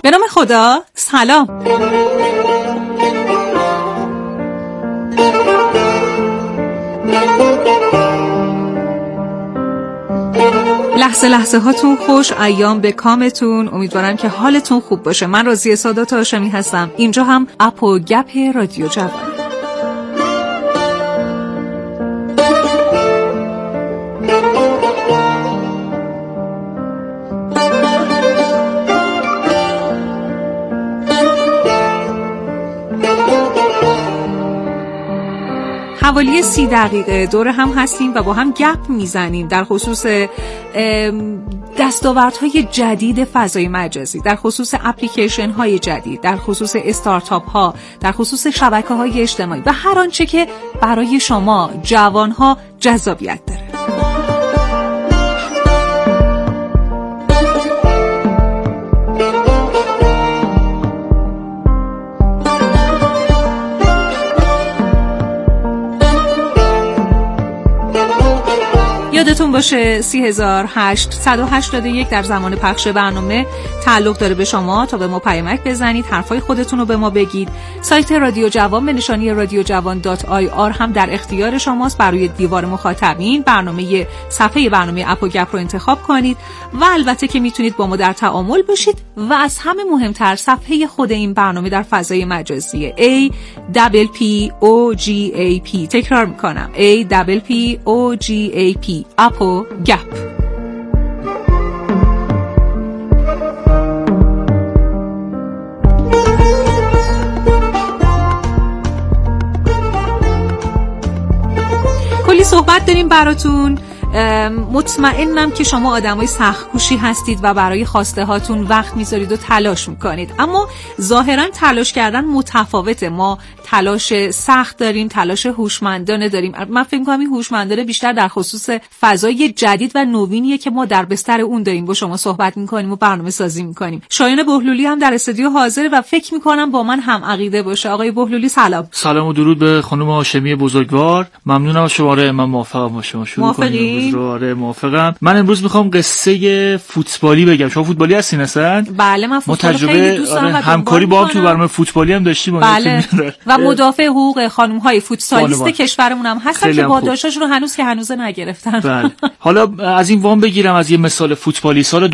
به نام خدا. سلام. لحظه لحظه هاتون خوش، ایام به کامتون. امیدوارم که حالتون خوب باشه. من راضیه سادات هاشمی هستم. اینجا هم اپ و گپ رادیو جوان. حوالی 30 دقیقه دور هم هستیم و با هم گپ میزنیم در خصوص دستاوردهای جدید فضای مجازی، در خصوص اپلیکیشن های جدید، در خصوص استارتاپ ها، در خصوص شبکه های اجتماعی و هر آنچه که برای شما جوان ها جذابیت داره. یادتون باشه 30881 در زمان پخش برنامه تعلق داره به شما تا به ما پیامک بزنید، حرفای خودتون رو به ما بگید. سایت رادیو جوان به نشانی radiojavan.ir هم در اختیار شماست. برای دیوار مخاطبین صفحه برنامه اپ و گپ رو انتخاب کنید و البته که میتونید با ما در تعامل باشید و از همه مهمتر صفحه خود این برنامه در فضای مجازی APPOGAP. تکرار میکنم APPOGAP اپ و گپ. کلی صحبت داریم براتون. مطمئنم که شما آدمای سخت‌کوشی هستید و برای خواسته هاتون وقت میذارید و تلاش میکنید، اما ظاهرا تلاش کردن متفاوته. ما تلاش سخت داریم، تلاش هوشمندانه داریم. من فکر می‌کنم این هوشمندانه بیشتر در خصوص فضای جدید و نوینیه که ما در بستر اون داریم با شما صحبت میکنیم و برنامه سازی میکنیم. شایان بهلولی هم در استودیو حاضره و فکر میکنم با من هم عقیده باشه. آقای بهلولی سلام. سلام و درود به خانم هاشمی بزرگوار. ممنونم از شما. من موافقم با شما. شروع کنیم. آره موافقم. من امروز میخوام قصه فوتبالی بگم. شما فوتبالی هستین اصلا؟ بله من فوتبال خیلی دوست دارم. همکاری با هم تو برنامه فوتبالی هم داشتیم. بله. و مدافع حقوق خانم‌های فوتسالیست کشورمون هم هستن که پاداشاشون رو هنوز نگرفتن. بله. حالا از این وام بگیرم از یه مثال فوتبالی. سال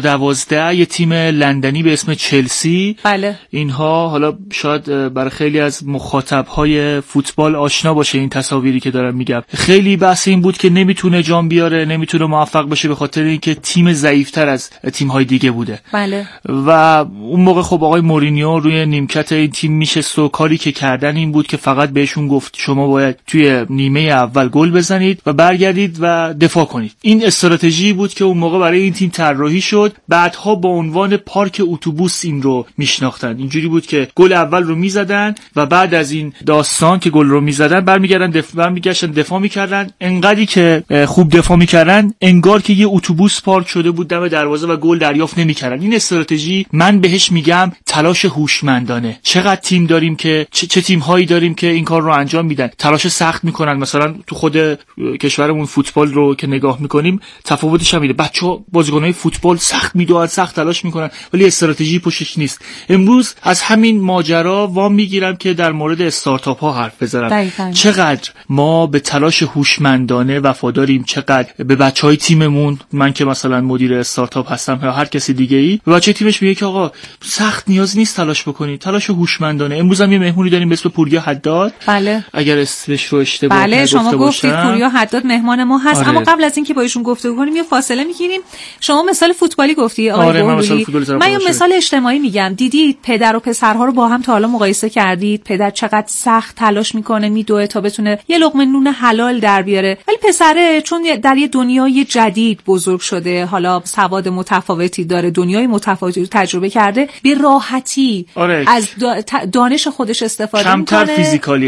2012 یه تیم لندنی به اسم چلسی. بله. اینها حالا شاید برای خیلی از مخاطب‌های فوتبال آشنا باشه این تصاویری که دارم میگم. خیلی بحث این بود که نمیتونه جام بیاره، نمیتونه موفق بشه به خاطر اینکه تیم ضعیف‌تر از تیم‌های دیگه بوده. بله. و اون موقع خب آقای مورینیو روی نیمکت این تیم میشست و کاری که کردن این بود که فقط بهشون گفت شما باید توی نیمه اول گل بزنید و برگردید و دفاع کنید. این استراتژی بود که اون موقع برای این تیم طراحی شد. بعدها با عنوان پارک اتوبوس این رو میشناختن. اینجوری بود که گل اول رو میزدن و بعد از این داستان که گل رو میزدن برمیگشتن دفاع میکردن. انقدری که خوب دفاع میکردن انگار که یه اتوبوس پارک شده بود دم دروازه و گل دریافت نمیکردن. این استراتژی من بهش میگم تلاش هوشمندانه. چقدر تیم داریم که چه تیم‌هایی داریم که این کار رو انجام میدن، تلاش سخت میکنن. مثلا تو خود کشورمون فوتبال رو که نگاه میکنیم تفاوتش هم اینه. بچه‌ها بازیکن‌های فوتبال سخت میدوئن، سخت تلاش میکنن ولی استراتژی پشتش نیست. امروز از همین ماجرا وام میگیرم که در مورد استارتاپ ها حرف بزنم. چقدر ما به تلاش هوشمندانه وفاداریم، چقدر به بچهای تیممون، من که مثلا مدیر استارتاپ هستم یا هر کسی دیگه‌ای، به بچهای تیمش میگه که آقا سخت نیاز نیست تلاش بکنید، تلاش هوشمندانه. امروز هم یه مهمونی داریم به اسم پوریا حداد. بله. اگر اسمش رو اشتباه بله نگفته شما گفتید پوریا حداد مهمان ما هست. آره. اما قبل از اینکه با ایشون گفتگو کنیم یه فاصله میگیریم. شما مثال فوتبالی گفتی آقای بهلولی. من یه مثال اجتماعی میگم. دیدید پدر و پسرها رو با هم تا حالا مقایسه کردید؟ پدر چقدر سخت تلاش میکنه میدوه تا بتونه یه لقمه نون حلال در بیاره، ولی پسره چون در یه دنیای جدید بزرگ شده، حالا سواد متفاوتی داره، دنیای متفاوتی رو تجربه کرده، به راحتی از دانش خودش استفاده میکنه. کمتر فیزیکالی،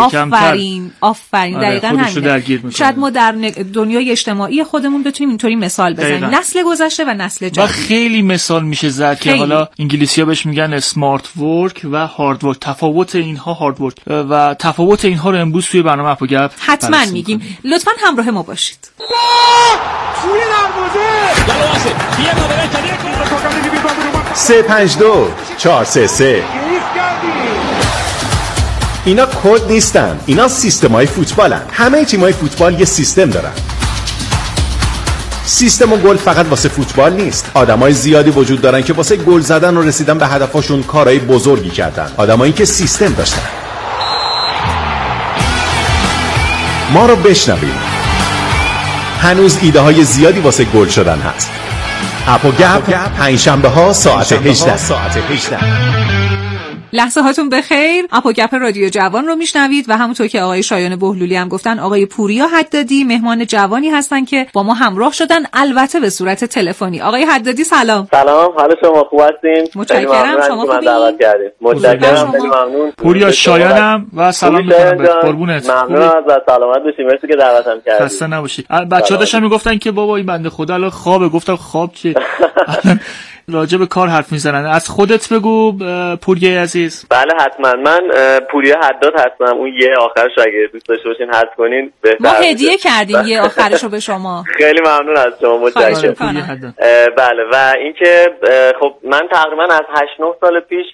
آفرین دقیقاً همین. شاید ما در دنیای اجتماعی خودمون بتونیم اینطوری مثال بزنیم. نسل گذشته و نسل جدید. و خیلی مثال میشه زد که حالا انگلیسی‌ها بهش میگن اسمارت ورک و هارد ورک. تفاوت اینها هارد ورک و تفاوت اینها رو امروز توی برنامه اپ و گپ حتما میگیم. لطفاً همراه ما باشید. توی دروازه 3-5-2 433. اینا کد نیستن، اینا سیستم‌های فوتبالن. همه تیم‌های فوتبال یه سیستم دارن. سیستم و گل فقط واسه فوتبال نیست. آدمای زیادی وجود دارن که واسه گل زدن و رسیدن به هدفشون کارهای بزرگی کردن. آدمایی که سیستم داشتن. ما رو بشنوید. هنوز ایده های زیادی واسه گل شدن هست. اپ و گپ پنجشنبه ها ساعت 18. لحظه هاتون بخیر. اپ و گپ رادیو جوان رو میشنوید و همونطور که آقای شایان بهلولی هم گفتن، آقای پوریا حدادی مهمان جوانی هستن که با ما همراه شدن، البته به صورت تلفنی. آقای حدادی سلام. سلام، حال شما خوب هستین؟ متشکرم. شما خوبین؟ متشکرم، خیلی ممنون. پوریا شایانم و سلام میکنم به قربونت. ممنون از سلامت باشی، مرسی که دعوتم کردید. خسته نباشی. بچه‌ها داشتن میگفتن که بابا این بنده خدا الان خوابه. گفتم خواب چیه؟ راجع به کار حرف میزنن. از خودت بگو پوریا عزیز. بله حتما. من پوریا حداد هستم. اون یه آخرش اگه دوست داشته باشین حذف کنین ما هدیه کردیم یه آخرشو به شما. خیلی ممنون از شما، متشکرم. بله و اینکه خب من تقریبا از 8-9 سال پیش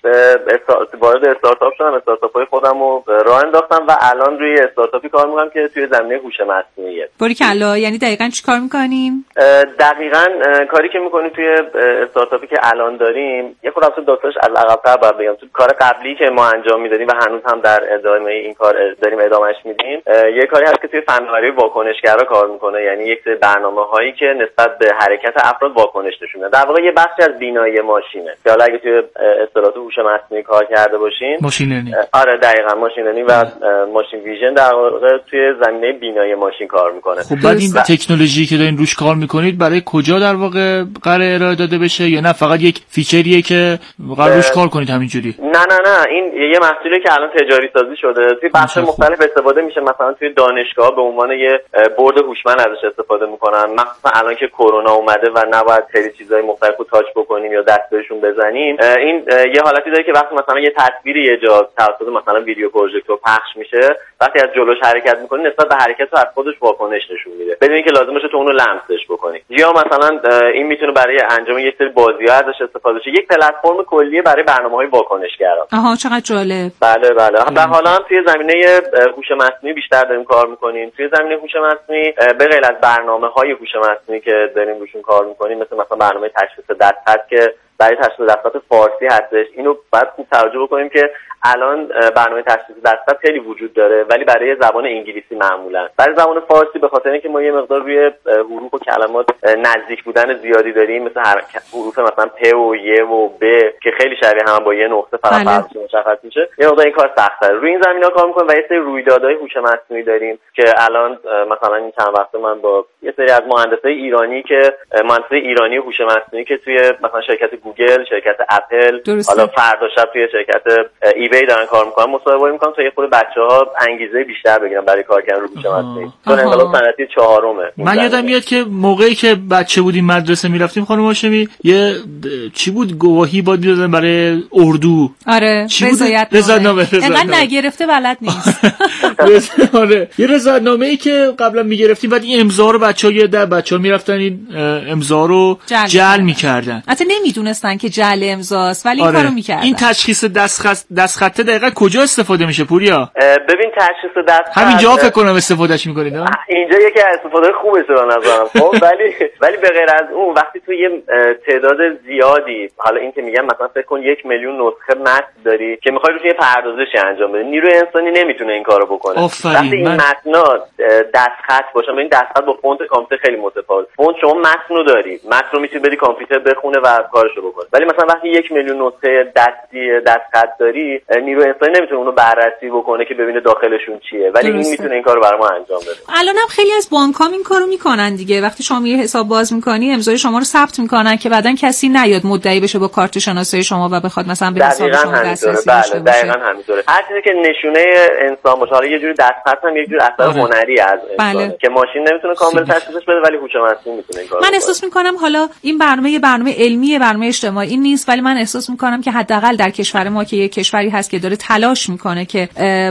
وارد استارتاپ شدم. استارتاپ‌های خودمو راه انداختم و الان روی استارتاپی کار می‌کنم که توی زمینه هوش مصنوعیه. باریکلا. یعنی دقیقاً چیکار می‌کنیم؟ دقیقاً کاری که می‌کنیم توی استارتاپی که الان داریم، یه خورده داستانش از عقب‌تر باید بگم. تو کار قبلی که ما انجام میدادیم و هنوز هم در ادامه این کار داریم ادامهش میدیم، یه کاری هست که توی فناوری واکنشگرا کار میکنه. یعنی یک سری برنامه‌هایی که نسبت به حرکت افراد واکنش نشون میدن. در واقع یه بخشی از بینایی ماشینه. که حالا اگه توی اصطلاحات هوش مصنوعی کار کرده باشین، ماشین لرنینگ. آره دقیقاً ماشین لرنینگ و ماشین ویژن در واقع توی زمینه بینایی ماشین کار میکنه. خب بعد این تکنولوژی که دارین روش کار میکنید برای کجا در واقع قرار ارائه داده بشه، یا نه فقط یک فیچریه که قرار روش کار کنید همینجوری؟ نه این یه محصولی که الان تجاری سازی شده. توی بخش مختلف استفاده میشه. مثلا توی دانشگاه به عنوان یه بورد هوشمند ازش استفاده میکنن. مثلا الان که کرونا اومده و نباید خیلی چیزای مختلف رو تاچ بکنیم یا دست بهشون بزنیم، این یه حالتی داره که وقتی مثلا یه تصویری یه جا توسط مثلا ویدیو پروژکتور پخش میشه، وقتی از جلوش حرکت میکنی نسبت به حرکت رو از خودش واکنش نشون میده بدون اینکه لازم باشه تو اونو لمسش بکنی. یا مثلا این میتونه برای انجام یک سری بازی‌ها ازش استفاده شه. یک پلتفرم کلیه برای برنامه‌های واکنشگرا. آها چقدر جالب. بله. و حالا هم توی زمینه هوش مصنوعی بیشتر داریم کار می‌کنیم. توی زمینه هوش مصنوعی به غیر از برنامه‌های هوش مصنوعی که داریم روشون کار می‌کنیم، مثلا برنامه تشخیص دستخط که برای تشخیص دستخط فارسی هستش، اینو باید خوب توجه بکنیم که الان برنامه تشخیص دستخط خیلی وجود داره ولی برای زبان انگلیسی معمولا. برای زبان فارسی به خاطر اینکه ما یه مقدار روی حروف و کلمات نزدیک بودن زیادی داریم، مثل حروف مثلا پ و ی و ب که خیلی شبیه هم با یه نقطه فقط فرقش مشخص میشه، یه مقدار این کار سخت‌تره. روی این زمینه‌ها کار می‌کنیم و یه سری رویدادهای هوش مصنوعی داریم که الان مثلا این چند وقته من با یه سری از مهندسای ایرانی هوش مصنوعی که توی مثلا شرکت گوگل، شرکت اپل، حالا فردا شب توی شرکت ایبی دارن کار میکنن مصاحبه میکنن تا یه خورده بچه‌ها انگیزه بیشتر بگیرن برای کار کردن رو هوش مصنوعی. چون انقلاب صنعتی 4م. من یادم میاد که موقعی که بچه بودیم مدرسه میرفتیم خانم هاشمی یه چی بود گواهی باید میدادن برای اردو. آره رضایتنامه. انقدر نگرفته بلد نیست. آره یه رضایتنامه‌ای که قبلا میگرفتیم بعد این امضا رو بچه‌ها میرفتن این امضا رو جعل میکردن. البته نمیدونستن که جعل امضاست ولی این کارو میکردن. این تشخیص دستخط دقیقاً کجا استفاده میشه پوریا؟ ببین تشخیص دستخط همینجا فکر کنم استفادهش میکنید. اینجا یکی از استفاده خوبه به نظرم. خب ولی به غیر از اون وقتی تو یه تعداد زیادی، حالا این که میگم مثلا فکر کن 1 میلیون نسخه متن داری که میخوای روش یه پردازشی انجام بدی، نیروی انسانی نمیتونه این کارو بکنه. وقتی این متنا دستخط باشه، این دستخط با فونت کامپیوتر خیلی متفاوته. فونت شما متن رو داری، متن رو میتونی بدی کامپیوتر بخونه و کارشو بکنه. ولی مثلا وقتی 1 میلیون نسخه دستخط داری، نیروی انسانی نمیتونه اونو بررسی بکنه که ببینه داخلشون چیه، ولی این میتونه این کارو برای ما انجام بده. الانم خیلی از بانک‌ها این کارو میکنن دیگه. وقتی شما یه حساب باز میکنی امضای شما رو ثبت میکنن که بعدن کسی نیاد مدعی بشه با کارت شناسایی شما و بخواد مثلا به حساب شما دسترسی داشته باشه. دقیقاً همینطوره. هر چیزی که نشونه انسان باشه، حالا یه جوری دستخط هم یه جوری اثر هنری از انسانه که ماشین نمیتونه کامل تشخیصش بده ولی هوش مصنوعی میتونه این کارو. من احساس میکنم حالا این برنامه علمی، برنامه اجتماعی نیست، ولی من احساس میکنم که حداقل در کشور ما که یک کشوری هست که داره تلاش میکنه که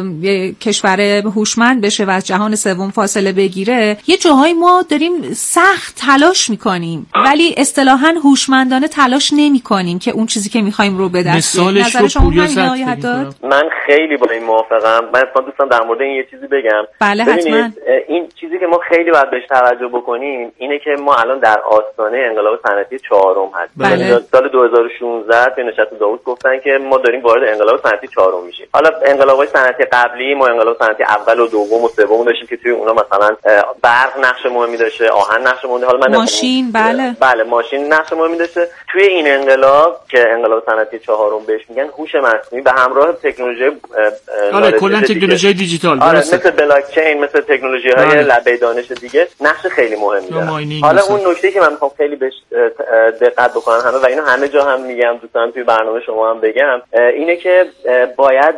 کشور هوشمند بشه و از جهان سوم فاصله بگیره، یه جاهای ما داریم سخت تلاش میکنیم ولی اصطلاحاً هوشمندانه تلاش نمیکنیم که اون چیزی که میخوایم رو به دست بیاریم. نظر شما همینه؟ من خیلی با این موافقم. من اصلا دوستم در مورد این یه چیزی بگم. بله حتما. این چیزی که ما خیلی باید بهش توجه بکنیم اینه که ما الان در آستانه انقلاب صنعتی چهارم هستیم. بله. سال 2016 به نشست داوود گفتن که ما داریم وارد انقلاب صنعتی چهارم میشیم. حالا انقلاب‌های صنعتی قبلی ما انقلاب صنعتی اول و دوم و سوم داشتیم که توی اونا مثلا برق نقش مهمی داشته، آهن نقش مهمی، حالا من ماشین بله ماشین نقش مهمی داشته. توی این انقلاب که انقلاب صنعتی چهارم بهش میگن، هوش مصنوعی به همراه تکنولوژی کلا تکنولوژی دیجیتال مثل بلاک چین، مثل تکنولوژی‌های لبه دانش دیگه نقش خیلی مهمی داره. حالا اون نکته که من میخوام خیلی بهش دقت بکنن همه و اینو همه جا هم میگم، دوستان توی برنامه شما هم بگم، اینه که باید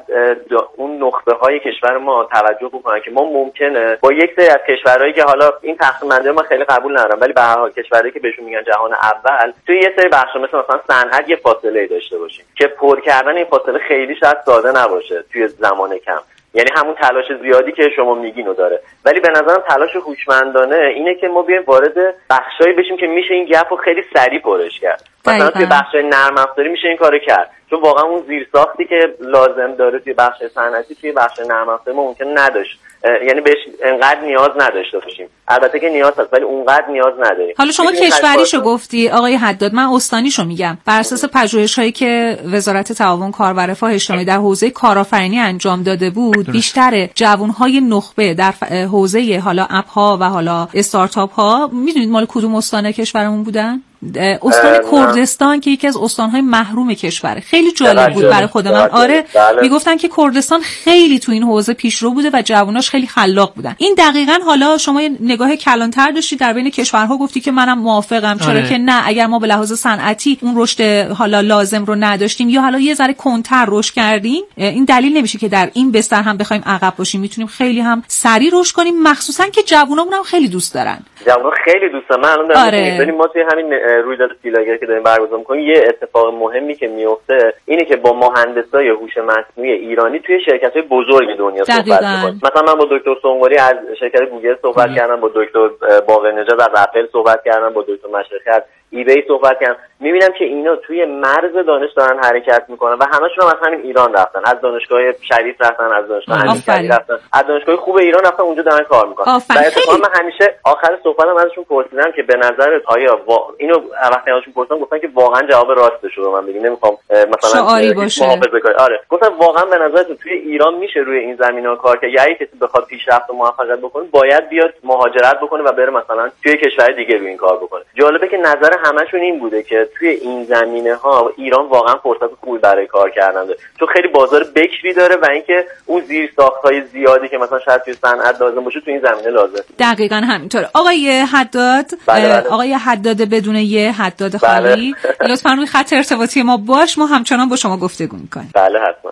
اون نخبه‌های کشور ما توجه بکنن که ما ممکنه با یک سری از کشورهایی که حالا این تقسیم بندی ما خیلی قبول ندارم ولی به هر حال کشورهایی که بهشون میگن جهان اول، توی یه سری بخشا مثلا صنعت یه فاصله داشته باشیم که پر کردن این فاصله خیلی شاید ساده نباشه توی زمان کم، یعنی همون تلاش زیادی که شما میگینو داره، ولی به نظرم تلاش هوشمندانه اینه که ما بیایم وارد بخشایی بشیم که میشه این گپ رو خیلی سریع پرش کرد. مثلا توی بخشای نرم افزاری میشه این کارو کرد، چون واقعا اون زیرساختی که لازم داره توی بخش صنعتی توی بخش نرم افزاری ما ممکن نداشت، یعنی بهش انقدر نیاز نداشته باشیم. البته که نیاز هست ولی اونقدر نیاز نداریم. حالا شما کشوریشو گفتی آقای حداد، من استانیشو میگم. بر اساس پژوهش‌هایی که وزارت تعاون کار و رفاه اجتماعی در حوزه کارآفرینی انجام داده بود، بیشتر جوانهای نخبه در حوزه حالا اپ‌ها و حالا استارتاپ‌ها، میدونید مال کدوم استان کشورمون بودن؟ استان کردستان که یکی از استان‌های محروم کشوره. خیلی جالب بود برای خود من. آره میگفتن که کردستان خیلی تو این حوزه پیشرو بوده و جواناش خیلی خلاق بودن. این دقیقاً حالا شما یه نگاه کلانتر داشتی در بین کشورها، گفتی که منم موافقم، چرا که نه، اگر ما به لحاظ صنعتی اون رشد حالا لازم رو نداشتیم یا حالا یه ذره کنتر رشد کردیم، این دلیل نمیشه که در این بستر هم بخوایم عقب باشیم. میتونیم خیلی هم سریع رشد کنیم، مخصوصا که جوانامون هم خیلی دوست دارن. جوونا خیلی دوست دارن. من الان دارم می‌بینم ما توی همین رویداد سیلاگر که داریم برگزار می‌کنیم یه اتفاق مهمی که میفته اینه که با مهندسای هوش مصنوعی ایرانی توی شرکت‌های بزرگ دنیا صحبت می‌کنیم. مثلا من با دکتر سونگوری از شرکت گوگل صحبت کردم، با دکتر باقرنژاد از اپل صحبت کردم، با دکتر مشرقی از ایبی صحبت کردم. می‌بینم که اینا توی مرز دانش دارن حرکت می‌کنن و همه‌شون هم از همین ایران رفتن، از دانشگاه شریف رفتن، از دانشگاه امیرکبیر رفتن، از دانشگاه خوب ایران رفتن اونجا دارن کار می‌کنن. و اتفاقا من همیشه آخر صحبتم ازشون پرسیدم که به نظرت آیا اینو وقتی ازشون پرسیدم گفتن که واقعا جواب راستش رو من بگم، نمی‌خوام مثلا محافظه کنم. آره گفتم واقعا به نظرت توی ایران میشه روی این زمینه‌ها کار کرد؟ یا اگه کسی بخواد پیشرفت و موفقیت بکنه باید بیاد مهاجرت بکنه و بره مثلا توی کشور دیگه روی این کار بکنه. جالبه که نظر همشون این بوده که توی این زمینه‌ها ایران واقعا فرصت خوبی برای کار کردن داره، چون خیلی بازار بکری داره و اینکه اون زیرساخت‌های زیادی که مثلا شاید توی صنعت لازم باشه توی این زمینه لازم. دقیقاً همینطور. آقای حداد، آقای حداد بدون یه حداد خالی، لطفاً روی خط ارتباطی ما باش، ما همچنان با شما گفتگو می‌کنیم. بله حتما.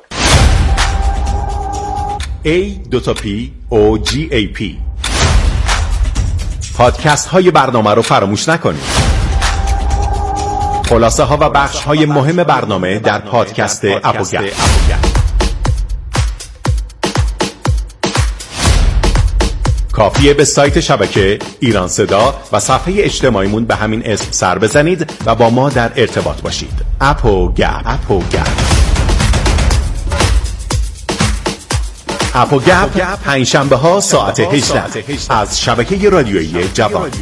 A2P پادکست های برنامه رو فراموش نکنید. خلاصه ها و بخش های مهم برنامه در پادکست اپوگپ. کافیه به سایت شبکه ایران صدا و صفحه اجتماعیمون به همین اسم سر بزنید و با ما در ارتباط باشید. اپوگپ پنجشنبه ها ساعت 18 از شبکه رادیویی جوان.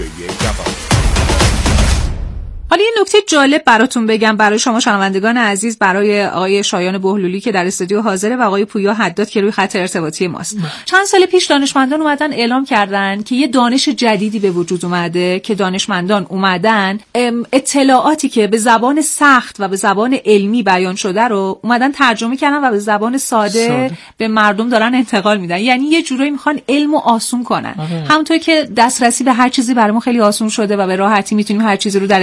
حالا یه نکته جالب براتون بگم برای شما شنوندگان عزیز، برای آقای شایان بهلولی که در استودیو حاضره و آقای پویا حداد که روی خط ارتباطی ماست. چند سال پیش دانشمندان اومدن اعلام کردن که یه دانش جدیدی به وجود اومده که دانشمندان اومدن اطلاعاتی که به زبان سخت و به زبان علمی بیان شده رو اومدن ترجمه کردن و به زبان ساده به مردم دارن انتقال میدن. یعنی یه جورایی میخوان علمو آسون کنن. همونطور که دسترسی به هر چیزی برامون خیلی آسون شده و به راحتی میتونیم هر چیزی رو در اختیار داشته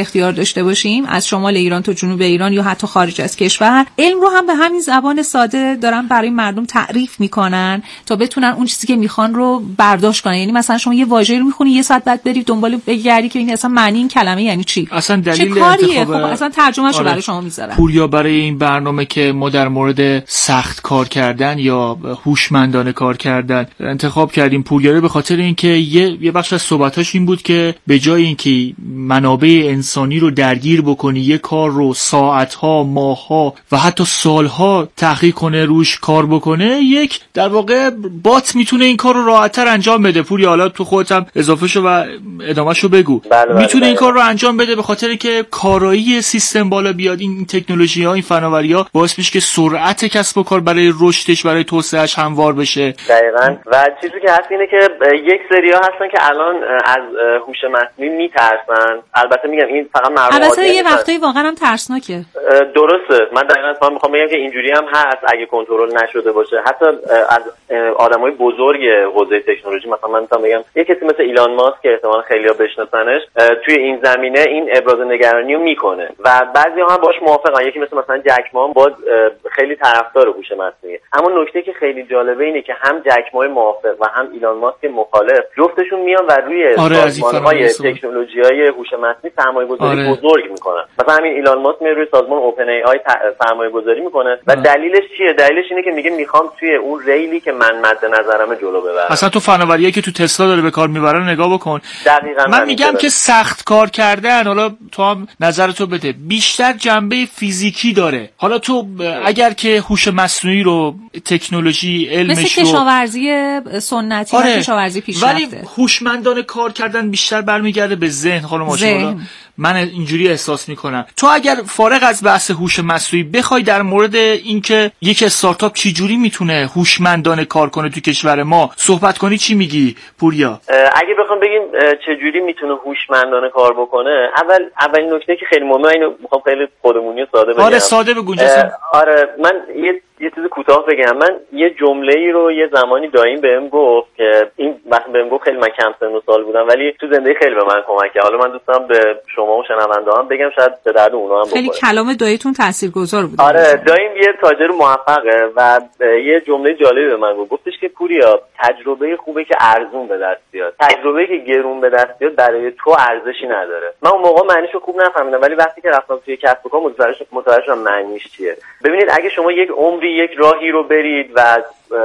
داشته باشیم از شمال ایران تا جنوب ایران یا حتی خارج از کشور، علم رو هم به همین زبان ساده دارن برای مردم تعریف میکنن تا بتونن اون چیزی که میخوان رو برداشت کنن. یعنی مثلا شما یه واژه رو میخونی یه ساعت بعد بری دنبال بگردی که این اصلا معنی این کلمه یعنی چی، اصلا دلیل چه کاریه، انتخاب خب اصلا ترجمه‌شو برای شما میذارن. پوریا، برای این برنامه که ما در مورد سخت کار کردن یا هوشمندانه کار کردن انتخاب کردیم پوریا رو به خاطر اینکه یه بخش از صحبتاش این بود که به جای اینکه منابع انسانی رو درگیر بکنی، یه کار رو ساعت‌ها، ماه‌ها و حتی سال‌ها تحقیق کنه، روش کار بکنه، یک در واقع بات میتونه این کار رو راحت‌تر انجام بده. پوریا حالا تو خودت هم اضافه شو و ادامه‌شو بگو. میتونه این کار رو انجام بده به خاطر که کارایی سیستم بالا بیاد. این تکنولوژی‌ها، این فناوری‌ها باعث میشه که سرعت کسب و کار برای رشدش، برای توسعه‌اش هموار بشه. دقیقاً. و چیزی که هست اینه که یک سری‌ها هستن که الان از هوش مصنوعی میترسن. البته میگم این فقط مردم البته یه وقتایی واقعا هم ترسناکه. درسته. من دقیقاً میخوام بگم که اینجوری هم هست اگه کنترل نشده باشه. حتی از آدمای بزرگ حوزه تکنولوژی، مثلا من میتونم بگم یه کسی مثل ایلان ماسک که احتمالاً خیلی‌ها بشناسنش، توی این زمینه این ابراز نگرانی رو میکنه و بعضی‌ها هم باش موافقن. یکی مثلا جک ما با خیلی طرفدار هوش مصنوعی. اما نکته که خیلی جالبه اینه که هم جک ما موافق و هم ایلان ماسک مخالف جفتشون میان و روی سازمان‌های تکنولوژی‌های هوش مصنوعی سرمایه‌گذاری بزرگ میکنن. مثلا همین ایلان ماسک میره روی سازمان اوپن ای آی سرمایه‌گذاری میکنه و دلیلش چیه؟ دلیلش اینه که میگه میخوام توی اون ریلی که من مد نظرم جلو ببرم. اصلا تو فناوریایی که تو تسلا داره به کار میبره نگاه بکن. دقیقاً من میگم که سخت کار کردن، حالا تو هم نظرتو بده، بیشتر جنبه فیزیکی داره. حالا تو اگر که هوش مصنوعی رو، تکنولوژی، علمش مثل رو، کشاورزی سنتی و کشاورزی پیشرفته، ولی هوشمندانه کار کردن بیشتر برمیگرده به ذهن. حالا ماشاءالله من اینجوری احساس میکنم. تو اگر فارغ از بحث هوش مصنوعی بخوای در مورد اینکه یک استارتاپ چی جوری میتونه هوشمندانه کار کنه تو کشور ما صحبت کنی، چی میگی پوریا؟ اگه بخوام بگیم چه جوری میتونه هوشمندانه کار بکنه، اولین نکته که خیلی مهمه، اینو میخوام خیلی خودمونی و ساده بگم. آره ساده بگو. آره من یه چیز کوتاه بگم. من یه جمله‌ای رو یه زمانی دایم بهم گفت که این وقت بهم گفت، خیلی من کم سن و سال بودم ولی تو زندگی خیلی به من کمک کرد. حالا من دوستم به شما و شنونده‌ها هم بگم، شاید به درد اونها هم بخوره. خیلی کلام داییتون تاثیرگذار بود. آره دایم یه تاجر موفقه و یه جمله جالبی به من گفت. گفتش که پوریا، تجربه خوبه که ارزون به دست بیاد، تجربه که گرون به دست بیاد برای تو ارزشی نداره. من اون موقع معنیشو خوب نفهمیدم ولی وقتی که رفتم توی کسب و کار متوجه شدم معنیش چیه. ببینید اگه شما یک عمری یک راهی رو برید و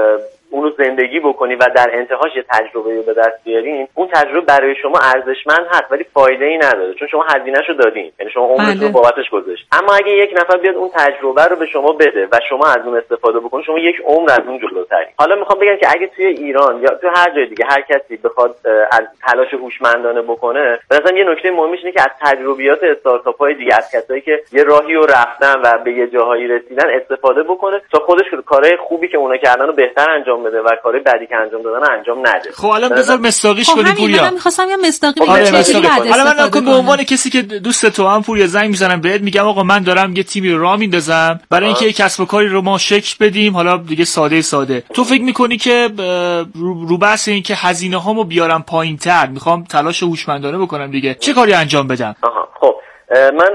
اونو زندگی بکنی و در انتهاش یه تجربه رو به دست بیارین، اون تجربه برای شما ارزشمند هست ولی فایده ای نداره، چون شما هزینه‌شو دادین، یعنی شما عمرتون رو بابتش گذاشت. اما اگه یک نفر بیاد اون تجربه رو به شما بده و شما از اون استفاده بکنید، شما یک عمر از اون جلوترین. حالا میخوام بگم که اگه توی ایران یا تو هر جای دیگه هر کسی بخواد از تلاش هوشمندانه بکنه، مثلا یه نکته مهمش اینه که از تجربیات استارتاپ‌های دیگه، از کسایی که یه راهی رو رفتن و به یه جاهایی رسیدن استفاده بکنه تا خودش کارهای خوبی که اونا کردن رو بهتر انجام بده و کارهای بعدی که انجام دادن انجام نده. خب الان بذار مستاقیش کنیم پوریا. من می‌خواستم یه مستاقی بگم. حالا من به عنوان کسی که دوست تو هم پوریا زنگ میزنم بهت، میگم آقا من دارم یه تیمی رو راه میندازم برای اینکه یک کسب و کاری رو ما شکل بدیم، حالا دیگه ساده. تو فکر میکنی که رو بحث این که هزینه هامو بیارم پایین‌تر، میخوام تلاش هوشمندانه بکنم دیگه، چه کاری انجام بدم؟ خب من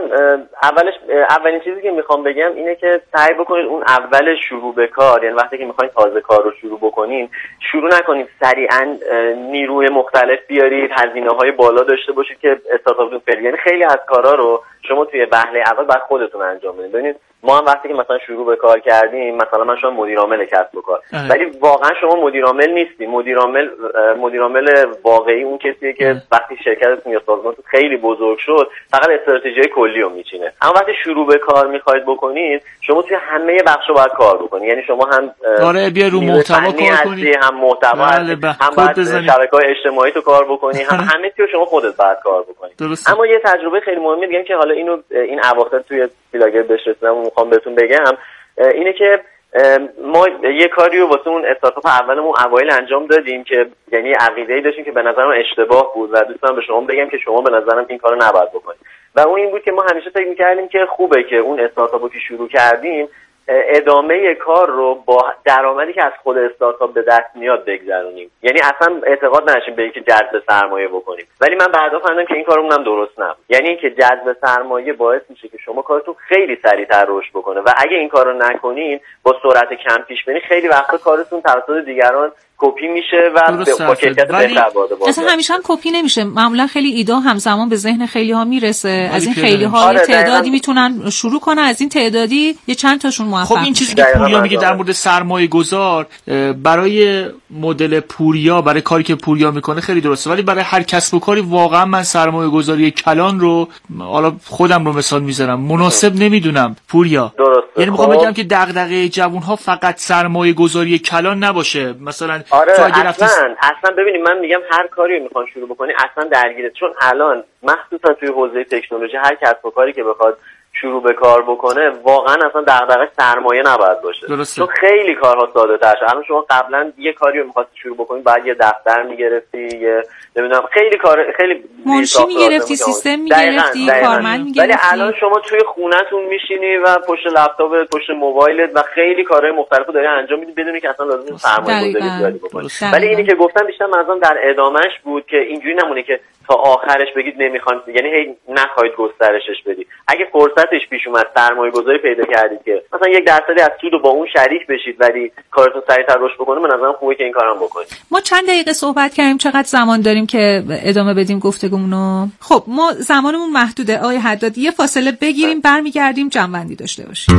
اولین چیزی که میخوام بگم اینه که سعی بکنید اون اول شروع به کار، یعنی وقتی که میخواین تازه کار رو شروع بکنین، شروع نکنید سریعا نیروی مختلف بیارید، هزینه‌های بالا داشته باشید که استارتاپتون فعلی. یعنی خیلی از کارا رو شما توی وهله اول باید خودتون انجام بدید. ببینید ما هم وقتی که مثلا شروع به کار کردیم، مثلا من شما مدیر عامل کسب و کار، ولی واقعا شما مدیر عامل نیستی. مدیر عامل واقعی اون کسیه که وقتی شرکتتون یا سازمانتون خیلی بزرگ شد فقط استراتژی کلی رو میچینه. اما وقتی شروع به کار میخواید بکنید، شما توی همه بخشا باید کار بکنید. یعنی شما هم بیا رو محتوا کار کنی، هم محتوا هم باید شبکه‌های اجتماعی تو کار بکنی، همه چی رو شما خودت باید کار بکنی. اما یه تجربه خیلی مهمه دیگه که حالا این اواخر توی فیلاگر بهش میخوام بهتون بگم، اینه که ما یه کاری رو واسه اون استارتاپ اولمون اوایل انجام دادیم که یعنی عقیده‌ای داشتیم که به نظرم اشتباه بود و دوست دارم به شما بگم که شما به نظرم این کارو نباید بکنید. و اون این بود که ما همیشه فکر می‌کردیم که خوبه که اون استارتاپو که شروع کردیم ادامه کار رو با درآمدی که از خود استارتاپ به دست میاد بگذرونیم. یعنی اصلا اعتقاد نداشتیم به اینکه جذب سرمایه بکنیم، ولی من بعدا فهمیدم که این کارمون هم درست نبود. یعنی اینکه جذب سرمایه باعث میشه که شما کارتون خیلی سریعتر رشد بکنه و اگه این کارو نکنین با سرعت کم پیش برین خیلی وقتا کارتون توسط دیگران کپی میشه و با کیفیت بهتر وارد اصلا همیشه هم کپی نمیشه. معمولا خیلی ایده همزمان به ذهن خیلی ها میرسه. از این خیلی ها تعدادی میتونن شروع کنن، از این تعدادی یه چند تاشون موفق. خب این چیزی که پوریا میگه در مورد سرمایه گذار برای مدل پوریا، برای کاری که پوریا میکنه خیلی درسته، ولی برای هر کسب و کاری واقعا من سرمایه گذاری کلان رو، حالا خودم رو مثال میذارم، مناسب نمیدونم پوریا. یعنی میخوام بگم که دغدغه جوانها فقط سرمایه گذاری کلان نباشه. مثلا اصلا ببینید من میگم هر کاری میخوان شروع بکنی اصلا درگیره، چون الان مخصوصا توی حوزه تکنولوژی هر کسب و کاری که بخواد شروع به کار بکنه واقعا اصلا دغدغه سرمایه نباید باشه. درسته. چون خیلی کارها ساده تر شده. الان شما قبلا یه کاری رو می‌خواستی شروع بکنی بعد یه دفتر می‌گرفتی، یه نمیدونم خیلی منشی می‌گرفتی، سیستم می‌گرفتی، کارمند می‌گرفتی. ولی الان شما توی خونه‌تون میشینی و پشت لپتاپت، پشت موبایلت و خیلی کارهای مختلفو داری انجام میدی بدون که اصلا لازم سرمایه‌گذاری زیادی بکنی. ولی اینی که گفتم بیشتر منظورم در ادامهش بود که اینجوری نمونه که تا آخرش بگید نمیخوان، یعنی هی نخواهید گسترشش بدید. اگه فرصتش پیش اومد سرمایه‌گذاری پیدا کردید که مثلا 1% از سود رو با اون شریک بشید ولی کارتون سریعتر رشد بکنه، به نظرم خوبه که این کارم بکنید. ما چند دقیقه صحبت کردیم، چقدر زمان داریم که ادامه بدیم گفتگومونو؟ خب ما زمانمون محدوده. آقای حداد یه فاصله بگیریم، برمیگردیم جمع‌بندی داشته باشیم.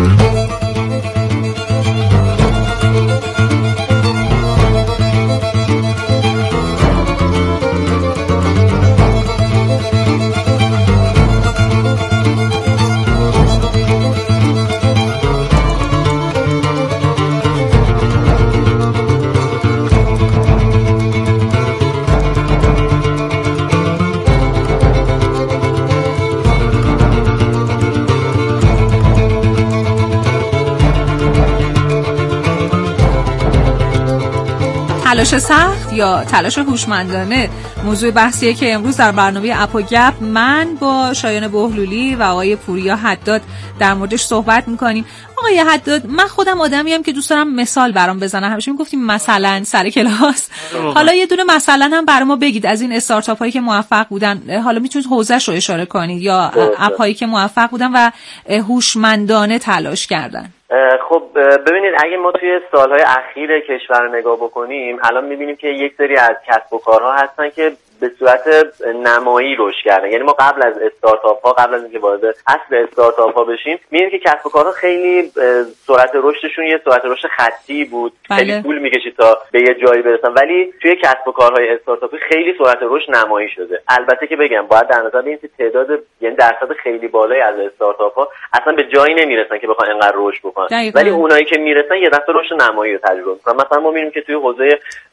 تلاش سخت یا تلاش هوشمندانه موضوع بحثیه که امروز در برنامه اپ و گپ من با شایان بهلولی و آقای پوریا حداد در موردش صحبت میکنیم. آقای حداد، من خودم آدمیم که دوست دارم مثال برام بزنم. همیشه میگفتیم مثلا سر کلاس. حالا یه دونه مثلا هم برام بگید از این استارتاپ هایی که موفق بودن. حالا میتونید حوزه‌اش رو اشاره کنید یا اپ هایی که موفق بودن و هوشمندانه تلاش کردن. خب ببینید اگه ما توی سالهای اخیر کشور رو نگاه بکنیم الان میبینیم که یک سری از کسب و کارها هستن که به صورت نمایی رشد کردن. یعنی ما قبل از استارتاپ ها، قبل از اینکه وارد اصل استارتاپ ها بشیم، می‌بینیم که کسب و کارها خیلی سرعت رشدشون یه سرعت رشد خطی بود. خیلی طول می‌کشید تا به یه جایی برسن، ولی توی کسب و کارهای استارتاپی خیلی سرعت رشد نمایی شده. البته که بگم باید در نظر بگیریم که تعداد، یعنی درصد خیلی بالایی از استارتاپ ها اصلا به جایی نمیرسن که بخوان اینقدر رشد بکنن، ولی اونایی که میرسن یه دفعه رشد نمایی رو تجربه می‌کنن. مثلا ما می‌بینیم که توی حوزه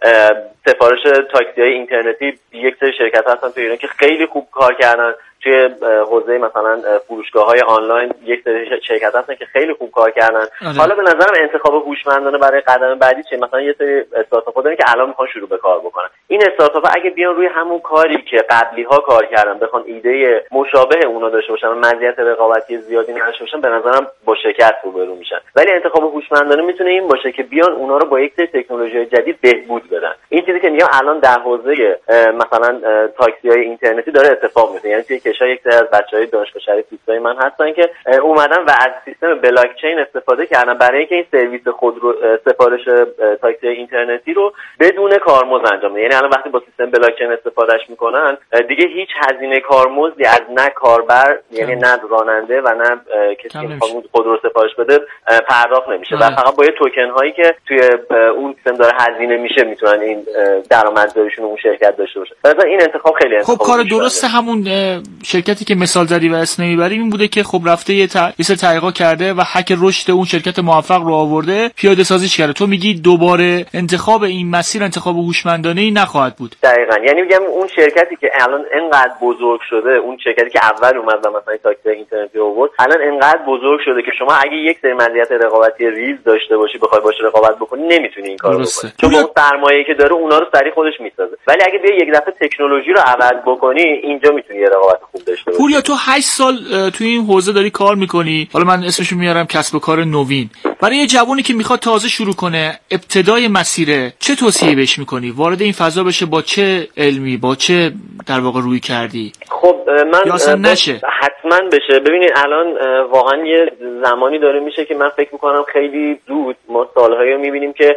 سفارش تاکسی‌های اینترنتی یک سری شرکت‌ها هستن تو ایران که خیلی خوب کار کردن. توی حوزه مثلا فروشگاه‌های آنلاین یک سری شرکت‌ها هستن که خیلی خوب کار کردن. حالا به نظرم انتخاب هوشمندانه برای قدم بعدی چیه؟ مثلا یه سری استارتاپ‌ها دارن که الان میخوان شروع به کار بکنن. این استارتاپ‌ها اگه بیان روی همون کاری که قبلی‌ها کار کردن بخوان ایده مشابه اونا داشته باشن و مزیت رقابتی زیادی نداشته باشن، به نظرم با شرکت روبرو میشن. ولی انتخاب هوشمندانه میتونه این باشه که بیان اونا رو با یک سری تکنولوژی جدید بهبود بدن. این چیزی که میگم الان در حوزه مثلا تاکسی‌های اینترنتی داره اتفاق میفته. یعنی توی کشور یک سری از بچه‌های دانشگاه شریف دوستای من هستن که اومدن و از سیستم بلاک چین استفاده کردن برای اینکه این سرویس خودرو سفارش تاکسی اینترنتی رو بدون کارمزد انجام بدن. یعنی الان وقتی با سیستم بلاک چین استفادهش میکنن دیگه هیچ هزینه کارمزدی از نه کاربر، یعنی نه راننده و نه کسی که خودرو سفارش بده پرداخت نمیشه و فقط با یه توکن هایی که توی اون سیستم داره هزینه میشه میتونن این درآمدزاییشون اون شرکت داشته باشه. مثلا این انتخاب خیلی انتخاب خب کار درست همون شرکتی که مثال زدی و اسم نمیبریم این بوده که خب رفته یه سری تحقیقات کرده و حک رشد اون شرکت موفق رو آورده، پیاده سازیش کرده. تو میگی دوباره انتخاب این مسیر انتخاب هوشمندانه‌ای نخواهد بود. دقیقاً. یعنی میگم اون شرکتی که الان انقدر بزرگ شده، اون شرکتی که اول اومد و مثلا تاکسی اینترنتی آورد، الان انقدر بزرگ شده که شما اگه یک سری مزیت رقابتی ریز داشته باشی بخوای باشه رقابت بکنی نمیتونی این کارو بکنی، چون اون سرمایه‌ای که داره اونا رو سریع خودش میسازه. ولی اگه بیا یک دفعه تکنولوژی رو عوض بکنی اینجا میتونی یه رقابت خوب داشته باشی. پوریا تو 8 سال توی این حوزه داری کار میکنی، حالا من اسمشو میارم کسب و کار نوین. برای یه جوونی که میخواد تازه شروع کنه، ابتدای مسیره، چه توصیه بهش میکنی؟ وارد این فضا بشه با چه علمی، با چه در واقع روی کردی؟ خب من یا اصلا نشه؟ حتما بشه. ببینید الان واقعا یه زمانی داره میشه که من فکر میکنم خیلی زود ما سالهایی رو میبینیم که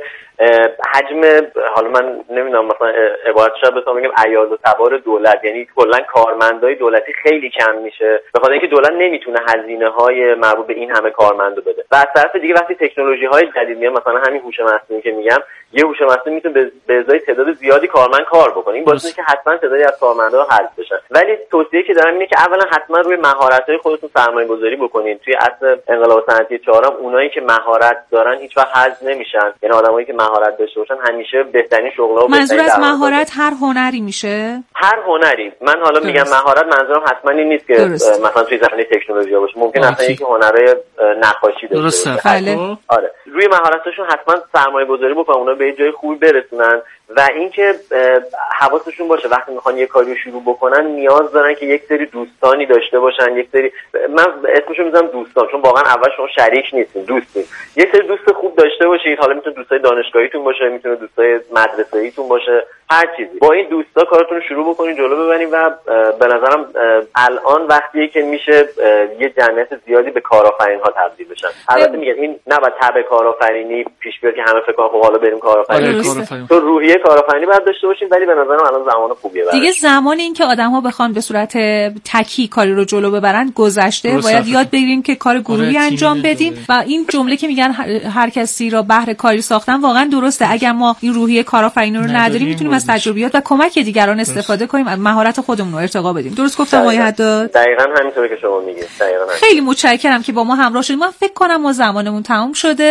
حجم، حالا من نمیدونم مثلا عبارتش رو بتونم بگم عیاذ و تبار دولت، یعنی کلا کارمندای دولتی خیلی کم میشه به خاطر اینکه دولت نمیتونه هزینه‌های مربوط به این همه کارمندو بده. و از طرف دیگه وقتی تکنولوژی‌های جدید میاد، مثلا همین هوش مصنوعی که میگم، یه هوش مصنوعی میتونه به ازای تعداد زیادی کارمند کار بکنه. این باعث میشه که حتما تعدادی از کارمندا حذف بشن. ولی توصیه که دارم اینه که اولا حتما روی مهارت‌های خودتون سرمایه‌گذاری بکنین. توی عصر انقلاب صنعتی چهارم اونایی که مهارت دارن هیچ وقت حذف نمیشن، یعنی آدمایی که مهارت داشته باشن همیشه بهترین شغل‌ها و منظور از مهارت هر هنری میشه؟ هر هنری. من حالا میگم مهارت، منظورم حتما این نیست که مثلا توی زمینه تکنولوژی باشه. ممکن اصلا یکی هنرهای نقاشی داشته باشه. آره، روی مهارتاشون حتما سرمایه‌گذاری بکنن، اونا به جای خوبی برسونن. و اینکه حواسشون باشه وقتی میخوان یه کاری رو شروع بکنن نیاز دارن که یک سری دوستانی داشته باشن. یک سری، من اسمشو میذارم دوستان، چون واقعا اول شما شریک نیستین، دوستین. یک سری دوست خوب داشته باشید. حالا میتونه دوستای دانشگاهیتون باشه، میتونه دوستای مدرسه‌ایتون باشه، هر چیزی. با این دوستا کارتون رو شروع بکنین، جلو ببرین. و به نظرم الان وقتیه که میشه یه جمعیت زیادی به کارآفرین‌ها تبدیل بشن. البته میگم این نباید تبع کارآفرینی پیش بیاد که همه فکر کنن خب حالا بریم کارآفرینی. تو روحیه کارآفرینی باید داشته باشین، ولی به نظرم الان زمان خوبیه دیگه. زمان این که آدم‌ها بخوان به صورت تکی کاری رو جلو ببرن گذشته. باید یاد بگیریم که کار گروهی انجام بدیم. و این جمله که میگن هر کسی را بهر کاری ساختن واقعا درسته. اگر ما این روحیه کارآفرینی رو نداریم میتونیم از تجربیات و کمک دیگران استفاده کنیم، از مهارت خودمون رو ارتقا بدیم. درست گفتم آقای حداد؟ دقیقاً همینطوره که شما میگید. دقیقاً. خیلی متشکرم که با ما همراه شدید. من فکر کنم ما زمانمون تموم شده.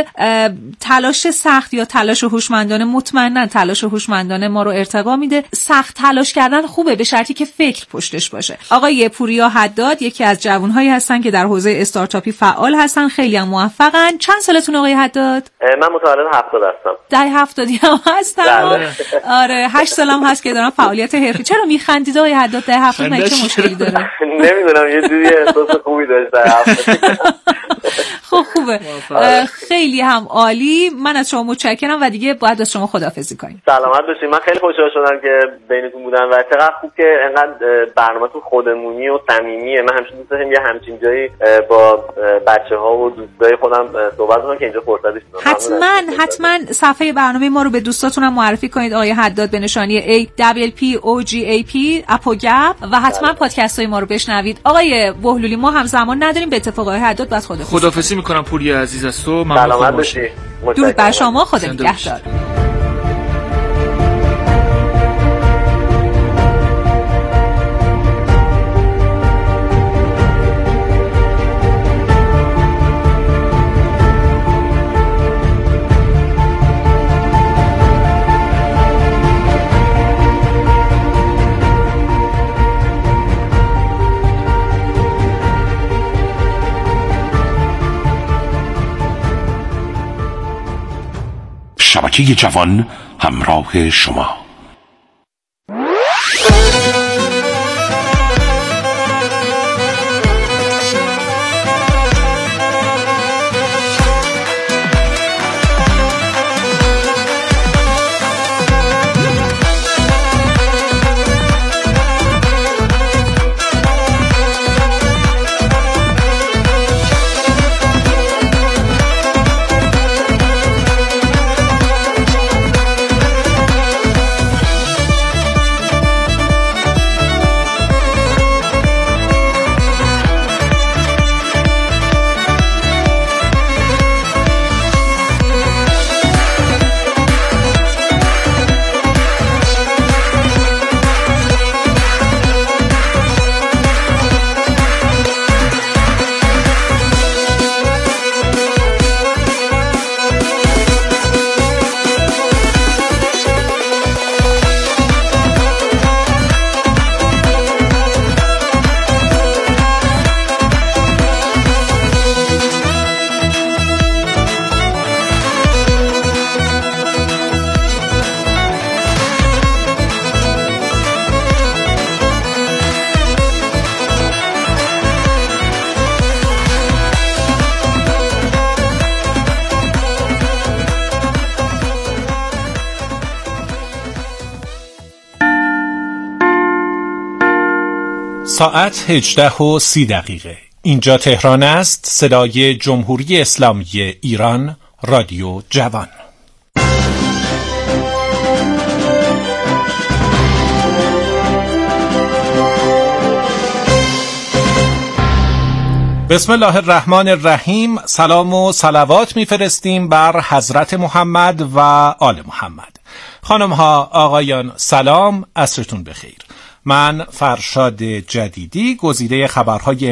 تلاش سخت یا تلاش هوشمندانه، مطمئنا تلاش هوشمندانه ما رو ارتقا میده. سخت تلاش کردن خوبه به شرطی که فکر پشتش باشه. آقای پوریا حداد یکی از جوانهایی هستن که در حوزه استارتاپی فعال هستن، خیلی هم موفقن. چند سالتون آقای حداد؟ من متولد 70 هستم. دهه 70 هم هستم. آره 8 سالم هست که دارم فعالیت حرفی. چرا میخندید آقای حداد؟ دهه 70 مگه چه مشکلی داره؟ نمیدونم، یه جوری احساس خوبی داشت. خب خوبه. خیلی هم عالی. من از شما متشکرم و دیگه باید از شما خداحافظی کنیم. سلامت باشید. من خیلی خوشحال شدم که بینتون بودم و چقدر خوب که انقدر برنامه‌تون خودمونی و صمیمیه. من همیشه دوست دارم یه همچین جایی با بچه‌ها و دوستای خودم صحبت کنم که اینجا فرصتش دارم. حتما صفحه برنامه ما رو به دوستاتون هم معرفی کنید. آقای حداد به نشانی AWPOGAP اپوگپ و حتما پادکست‌های ما رو بشنوید. آقای بهلولی ما هم زمان نداریم، به اتفاق آقای حداد بس خداحافظی می‌کنم. پوریا عزیز از تو ممنون. سلامت باشی. درود بر شما. خدا نگهدار. شبکه جوان همراه شما. ساعت 18:30. اینجا تهران است. صدای جمهوری اسلامی ایران، رادیو جوان. بسم الله الرحمن الرحیم. سلام و صلوات میفرستیم بر حضرت محمد و آل محمد. خانم ها، آقایان، سلام، عصرتون بخیر. من فرشاد جدیدی، گزیده خبرهای